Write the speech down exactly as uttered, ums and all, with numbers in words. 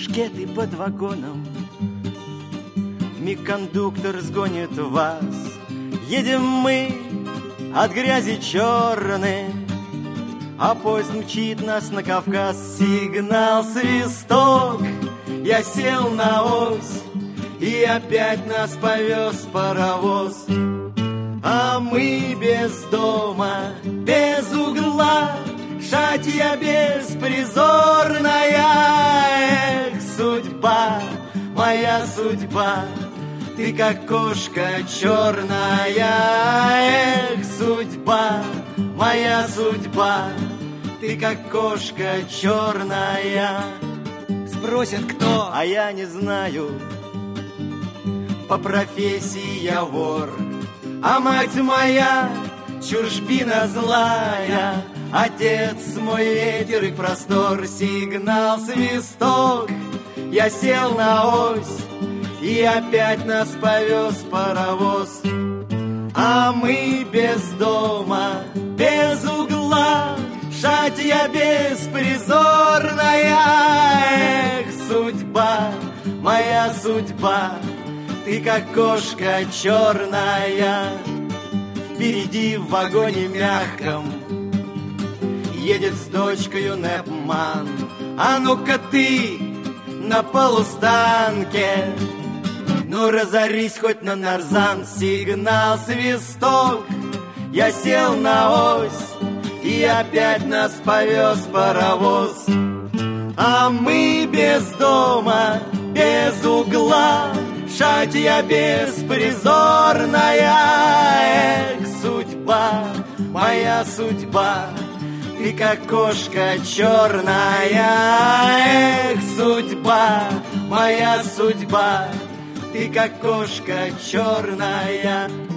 шкеты под вагоном. Вмиг кондуктор сгонит вас. Едем мы от грязи черной, а поезд мчит нас на Кавказ. Сигнал, свисток, я сел на ось, и опять нас повез паровоз. А мы без дома, без угла, шатья беспризорная. Эх, судьба, моя судьба, ты как кошка черная. Эх, судьба, моя судьба, ты как кошка черная. Спросят кто, а я не знаю. По профессии я вор, а мать моя чужбина злая. Отец мой ветер и простор. Сигнал, свисток, я сел на ось, и опять нас повез паровоз. А мы без дома, без угла, шатья беспризорная. Эх, судьба, моя судьба, ты как кошка черная. Впереди в вагоне мягком едет с дочкою Непман. А ну-ка ты на полустанке, ну разорись хоть на нарзан. Сигнал, свисток, я сел на ось, и опять нас повез паровоз. А мы без дома, без угла, шатья беспризорная. Эх, судьба, моя судьба, ты как кошка черная. Эх, судьба, моя судьба, ты как кошка черная.